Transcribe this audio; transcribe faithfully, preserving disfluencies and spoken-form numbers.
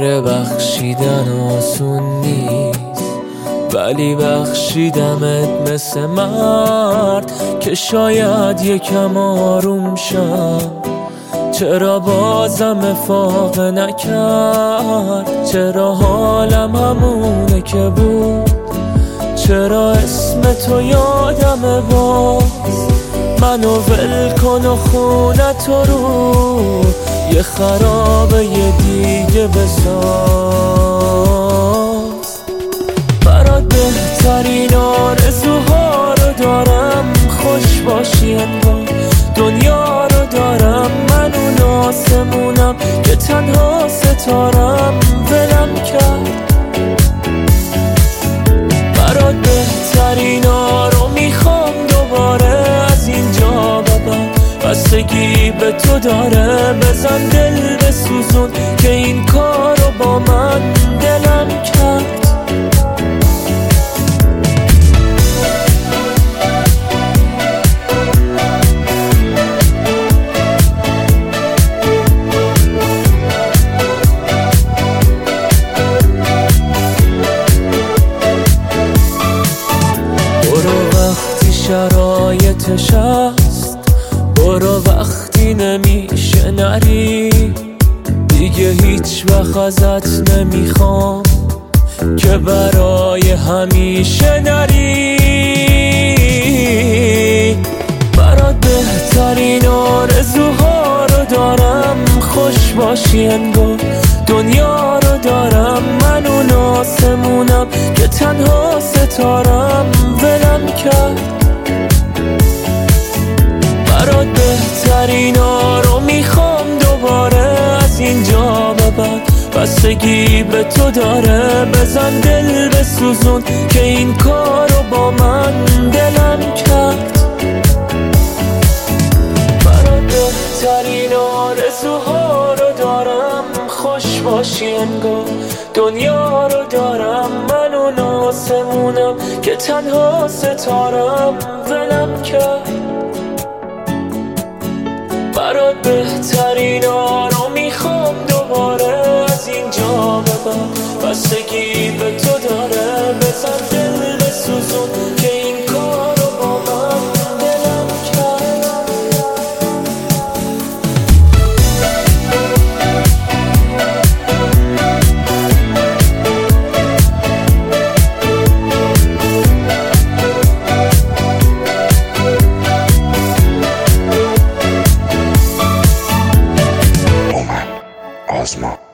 آره بخشیدن آسون نیست، ولی بخشیدمت مثل مرد که شاید یکم آروم شم. چرا بازم افاقه نکرد؟ چرا حالم همونه که بود؟ چرا اسم تو یادمه باز؟ منو ول کن و خونه تو رو یه خرابه یه دیگه بساز. برات بهترین آرزوها رو دارم، خوش باشی انگار دنیا رو دارم. من اون آسمونم که تنها ستارم ولم کرد. برات بهترین ها رو میخوام دوباره از اینجا به بعد. بستگی به تو داره، بزن دل بسوزون که این کارو با من دلم کرد. شرایطش هست، برو وقتی نمیشه نری. دیگه هیچ وقت ازت نمیخوام که برای همیشه نری. برات بهترین آرزوها رو دارم، خوش باشی انگار دنیا رو دارم. من اون آسمونم که تنها ستارم ولم کرد. برات بهترین ها رو میخوام دوباره از اینجا به بعد. بستگی به تو داره، بزن دل بسوزون که این کارو با من دلم کرد. برات بهترین آرزوها رو دارم، خوش باشی انگار دنیا رو دارم. من اون آسمونم که تنها ستارم ولم کرد. برات بهترین ها رو میخوام دوباره از اینجا به بعد. بستگی به تو داره، بزن دل بسوزون که این کار رو با من دلم کرد. Ozma.